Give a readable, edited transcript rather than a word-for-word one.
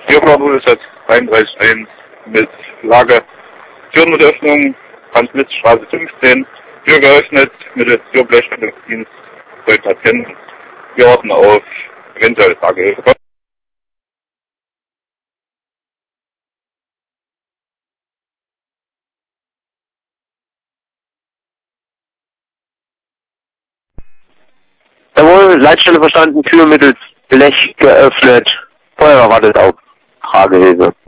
Türkabel ist jetzt 33.1 mit Lage Türen mit Öffnung, Transmitstraße 15, Tür geöffnet, mit der Türblechdienst für Patienten. Wir warten auf eventuelle Tagehilfe. Jawohl, Leitstelle verstanden, Tür mittels Blech geöffnet. Feuerwehr wartet auf Tragehilfe.